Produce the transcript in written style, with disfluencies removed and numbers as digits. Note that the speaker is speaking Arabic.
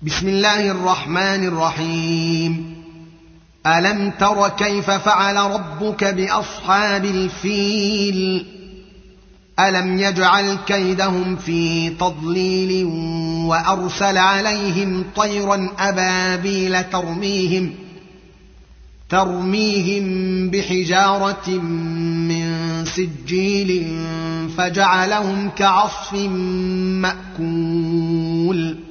بسم الله الرحمن الرحيم. ألم تر كيف فعل ربك بأصحاب الفيل؟ ألم يجعل كيدهم في تضليل وأرسل عليهم طيرا أبابيل ترميهم بحجارة من سجيل فجعلهم كعصف مأكول.